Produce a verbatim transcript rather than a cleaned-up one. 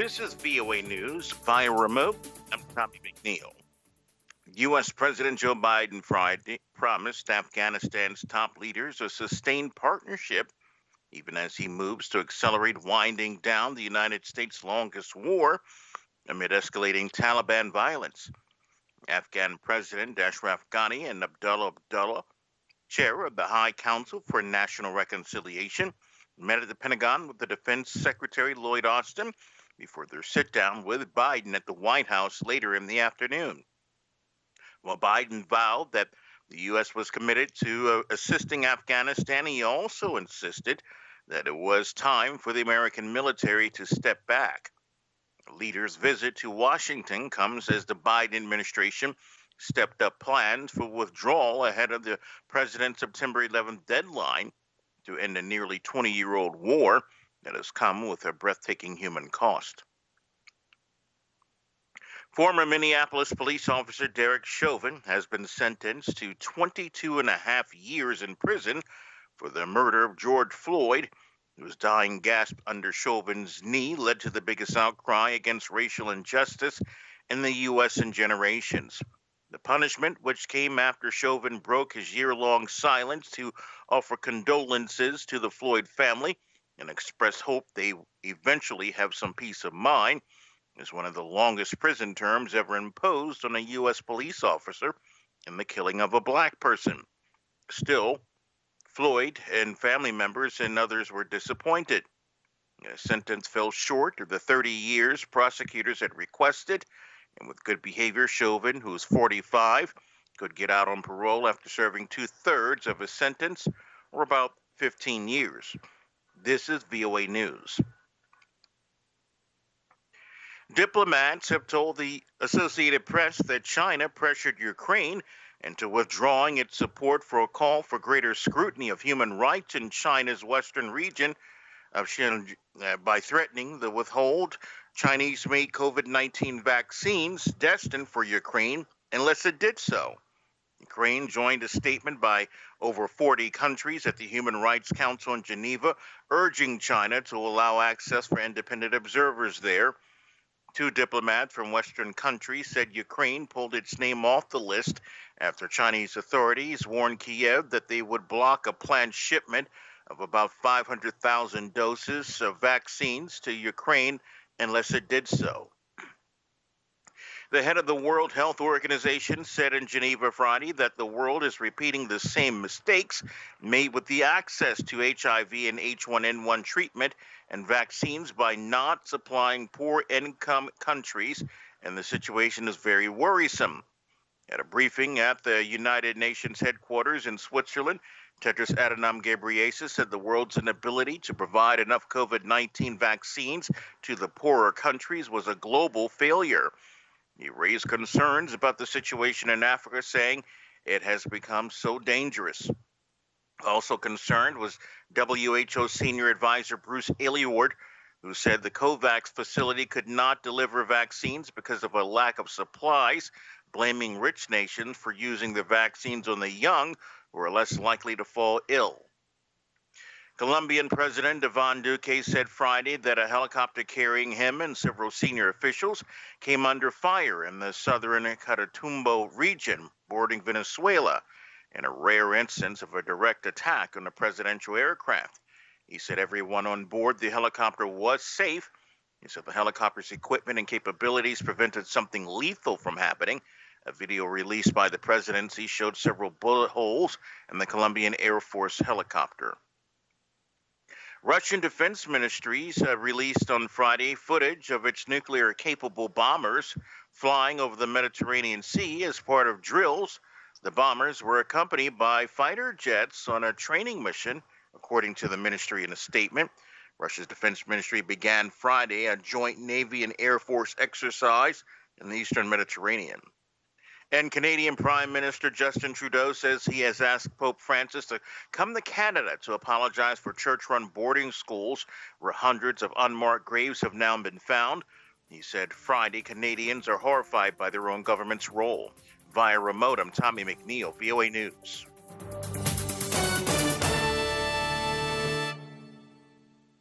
This is V O A News via remote. I'm Tommy McNeil. U S. President Joe Biden Friday promised Afghanistan's top leaders a sustained partnership, even as he moves to accelerate winding down the United States' longest war amid escalating Taliban violence. Afghan President Ashraf Ghani and Abdullah Abdullah, chair of the High Council for National Reconciliation, met at the Pentagon with the Defense Secretary Lloyd Austin before their sit-down with Biden at the White House later in the afternoon. While Biden vowed that the U S was committed to uh, assisting Afghanistan, he also insisted that it was time for the American military to step back. The leader's visit to Washington comes as the Biden administration stepped up plans for withdrawal ahead of the president's September eleventh deadline to end a nearly twenty-year-old war that has come with a breathtaking human cost. Former Minneapolis police officer Derek Chauvin has been sentenced to twenty-two and a half years in prison for the murder of George Floyd, whose dying gasp under Chauvin's knee led to the biggest outcry against racial injustice in the U S in generations. The punishment, which came after Chauvin broke his year-long silence to offer condolences to the Floyd family and express hope they eventually have some peace of mind, is one of the longest prison terms ever imposed on a U S police officer in the killing of a black person. Still, Floyd and family members and others were disappointed. The sentence fell short of the thirty years prosecutors had requested, and with good behavior, Chauvin, who is forty-five, could get out on parole after serving two-thirds of his sentence, or about fifteen years. This is V O A News. Diplomats have told the Associated Press that China pressured Ukraine into withdrawing its support for a call for greater scrutiny of human rights in China's western region of Xinjiang uh, by threatening to withhold Chinese-made COVID nineteen vaccines destined for Ukraine unless it did so. Ukraine joined a statement by over forty countries at the Human Rights Council in Geneva, urging China to allow access for independent observers there. Two diplomats from Western countries said Ukraine pulled its name off the list after Chinese authorities warned Kiev that they would block a planned shipment of about five hundred thousand doses of vaccines to Ukraine unless it did so. The head of the World Health Organization said in Geneva Friday that the world is repeating the same mistakes made with the access to H I V and H one N one treatment and vaccines by not supplying poor-income countries, and the situation is very worrisome. At a briefing at the United Nations headquarters in Switzerland, Tedros Adhanom Ghebreyesus said the world's inability to provide enough COVID nineteen vaccines to the poorer countries was a global failure. He raised concerns about the situation in Africa, saying it has become so dangerous. Also concerned was W H O Senior Advisor Bruce Aylward, who said the COVAX facility could not deliver vaccines because of a lack of supplies, blaming rich nations for using the vaccines on the young who are less likely to fall ill. Colombian President Ivan Duque said Friday that a helicopter carrying him and several senior officials came under fire in the southern Catatumbo region bordering Venezuela in a rare instance of a direct attack on a presidential aircraft. He said everyone on board the helicopter was safe. He said the helicopter's equipment and capabilities prevented something lethal from happening. A video released by the presidency showed several bullet holes in the Colombian Air Force helicopter. Russian Defense Ministries uh, released on Friday footage of its nuclear-capable bombers flying over the Mediterranean Sea as part of drills. The bombers were accompanied by fighter jets on a training mission, according to the ministry in a statement. Russia's Defense Ministry began Friday a joint Navy and Air Force exercise in the eastern Mediterranean. And Canadian Prime Minister Justin Trudeau says he has asked Pope Francis to come to Canada to apologize for church-run boarding schools where hundreds of unmarked graves have now been found. He said Friday Canadians are horrified by their own government's role. Via remote, I'm Tommy McNeil, V O A News.